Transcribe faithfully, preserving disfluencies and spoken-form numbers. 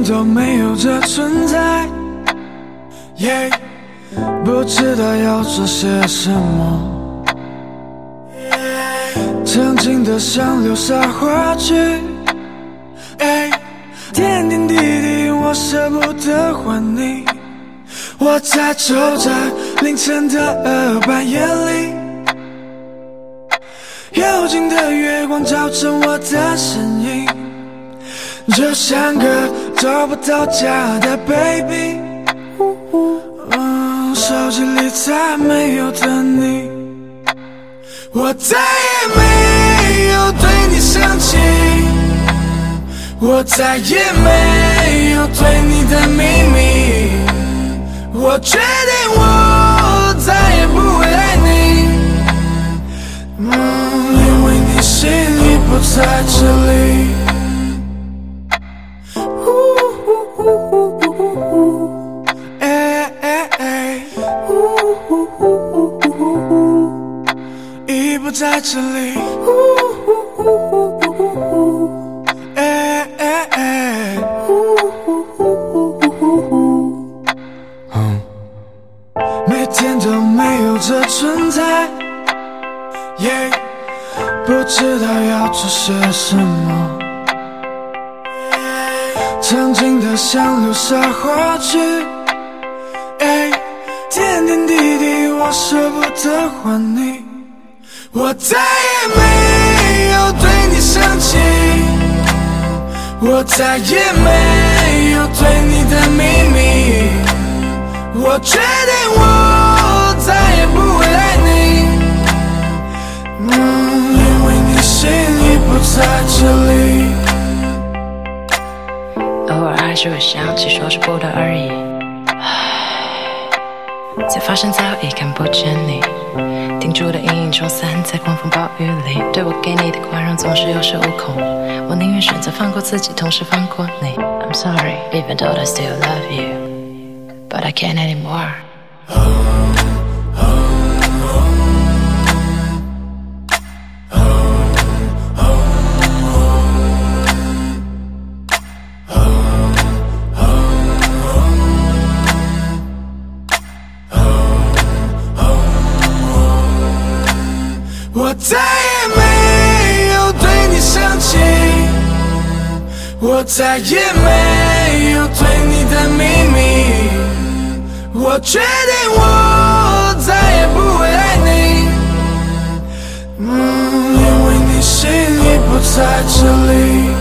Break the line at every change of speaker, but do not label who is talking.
天都没有这存在， yeah, 不知道要做些什么， yeah, 曾经的想流沙花去， yeah, 点点滴滴我舍不得还你。我在走在凌晨的半夜里，幽静的月光照着我的身影，就像个找不到家的 baby， 嗯，手机里再没有的你，我再也没有对你生气，我再也没有对你的秘密，我决定我再也不会爱你，嗯，因为你心里不在这里。已不在这里，哎哎哎，每天都没有这存在， yeah, 不知道要做些什么，曾经的像流沙花去，哎，点点滴滴我舍不得还你，我再也没有对你生气，我再也没有对你的秘密，我决定我再也不会爱你，嗯，因为你心里不在这里。
偶尔还是会想起，说是不得而已，才发现早已看不见你，定住的阴影冲散在狂风暴雨里，对我给你的宽容总是有恃无恐，我宁愿选择放过自己，同时放过你。 I'm sorry, even though I still love you, but I can't anymore.
我再也没有对你生气，我再也没有对你的秘密，我决定我再也不会爱你，嗯，因为你心里不在这里。